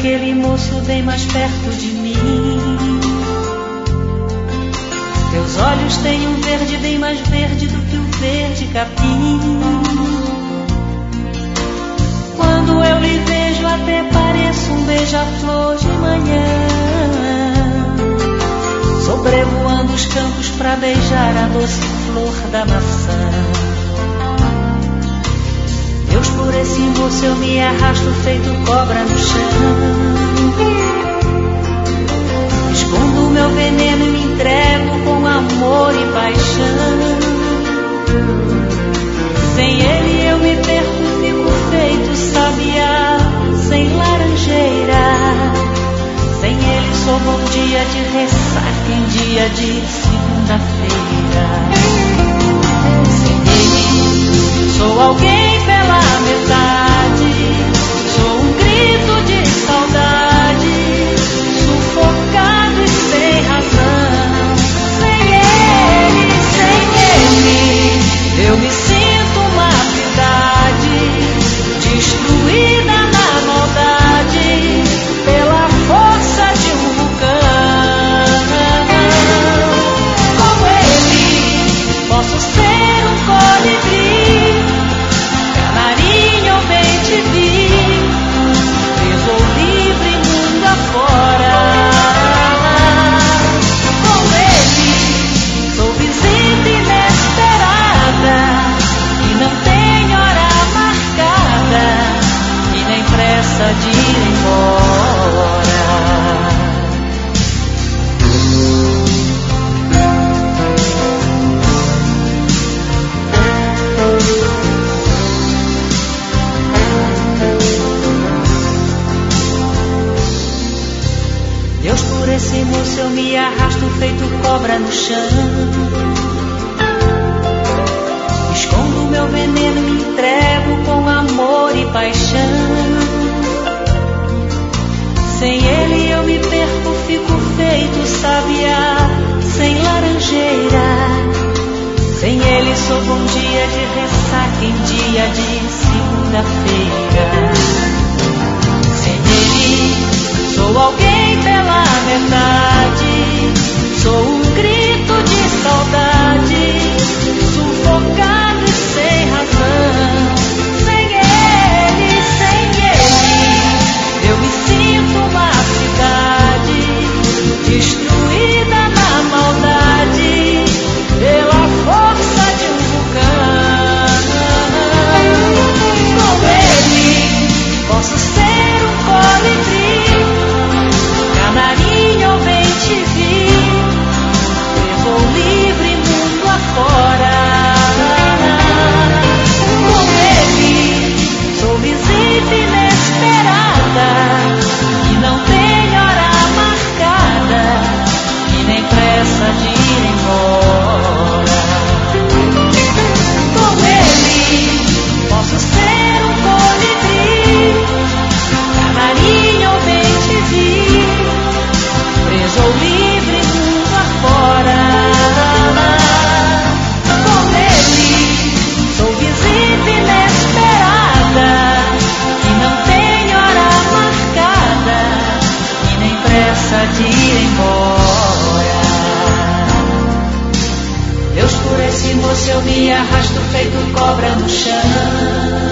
aquele moço bem mais perto de mim. Teus olhos têm um verde bem mais verde do que o verde capim. Quando eu lhe vejo até pareço um beija-flor de manhã, sobrevoando os campos pra beijar a doce flor da maçã. Deus, por esse moço eu me arrasto feito cobra no chão. Escondo o meu veneno e me entrego com amor e paixão. Sem ele eu me perco, fico feito sabiá sem laranjeira. Sem ele sou bom dia de ressaca em dia de segunda-feira. Sem ele sou alguém pela metade, sou um grito de saudade, sufocado e sem razão. Sem ele, eu me sinto uma cidade destruída na maldade pela força de um vulcão. Como ele, posso ser um colibri, canarinho ou bem-te-vi, preso ou livre mundo afora. Com ele, sou visita inesperada, e não tem hora marcada, e nem pressa de ir embora. Deus, por esse moço eu me arrasto feito cobra no chão. Escondo o meu veneno, me entrego com amor e paixão. Sem ele eu me perco, fico feito sabiá sem laranjeira. Sem ele sou bom dia de ressaca em dia de segunda-feira. Sem ele sou alguém pela metade, sou um grito de saudade, sufocado e sem razão. Sem ele, eu me sinto uma cidade destruída na maldade pela força de um vulcão. Com ele, posso ser um colibri, canarinho ou bem-te-vi, preso ou livre mundo afora. Com ele, sou visita inesperada, e não tem hora marcada, e nem pressa de ir embora. Com ele, posso ser um colibri, canarinho ou bem-te-vi, preso ou livre mundo afora. Com ele, sou visita inesperada, e não tem hora marcada, e nem pressa de ir embora. Deus, por esse moço eu me arrasto feito cobra no chão.